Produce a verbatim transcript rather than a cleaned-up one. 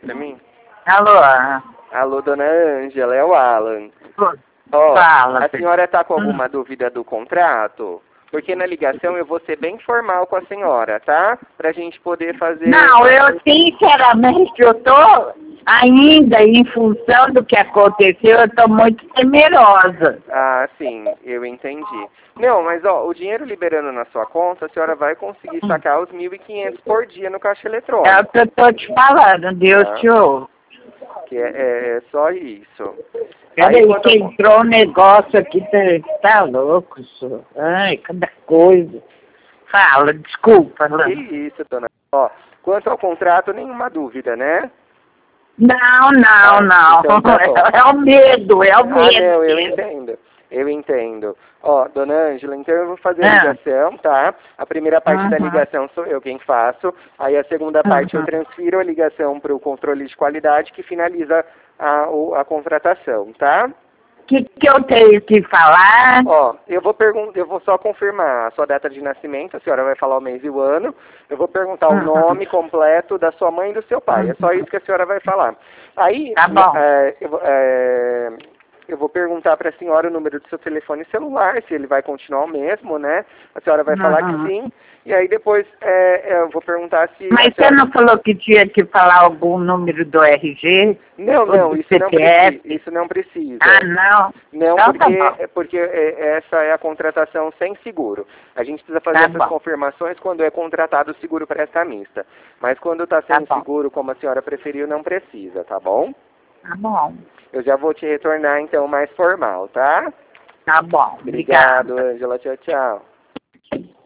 pra mim? Alô? Alô, dona Ângela, é o Alan. Ó, Fala. A senhora tá com alguma dúvida do contrato? Porque na ligação eu vou ser bem formal com a senhora, tá? Pra gente poder fazer... Não, eu sinceramente, eu tô ainda em função do que aconteceu, eu tô muito temerosa. Ah, sim, eu entendi. Não, mas ó, o dinheiro liberando na sua conta, a senhora vai conseguir sacar os mil e quinhentos por dia no caixa eletrônico. É o que eu tô te falando, Deus Tá. te ouve. Que é, é, é só isso. Peraí, quando que eu- entrou um negócio aqui, tá, tá louco, senhor. Ai, cada coisa. Fala, desculpa, Que Lana. isso, dona. Ó, quanto ao contrato, nenhuma dúvida, né? Não, não, Ah, não. então tá bom. É, é o medo, é o Ah, medo. não, eu entendo. Eu entendo. Ó, dona Ângela, então eu vou fazer a Ah. ligação, tá? A primeira parte da Uhum. ligação sou eu quem faço. Aí a segunda parte eu Uhum. transfiro a ligação para o controle de qualidade que finaliza a, o- a contratação, tá? O que, que eu tenho que falar? Ó, eu vou perguntar, eu vou só confirmar a sua data de nascimento, a senhora vai falar o mês e o ano. Eu vou perguntar o Uhum. nome completo da sua mãe e do seu pai. É só isso que a senhora vai falar. Aí, Tá bom. é, eu, vou- é, eu vou perguntar para a senhora o número do seu telefone celular, se ele vai continuar o mesmo, né? A senhora vai falar que Uhum. sim. E aí depois é, eu vou perguntar se a Mas você senhora... não falou que tinha que falar algum número do R G? Não, Ou não, do isso não C P F? precisa. Isso não precisa. Ah, não? Não, Então tá porque, bom. é porque é, essa é a contratação sem seguro. A gente precisa fazer Tá essas bom. confirmações quando é contratado o seguro prestamista. Mas quando está Tá sem bom. seguro, como a senhora preferiu, não precisa, tá bom? Tá bom. Eu já vou te retornar, então, mais formal, tá? Tá bom. Obrigado, Obrigada. Ângela. Tchau, tchau.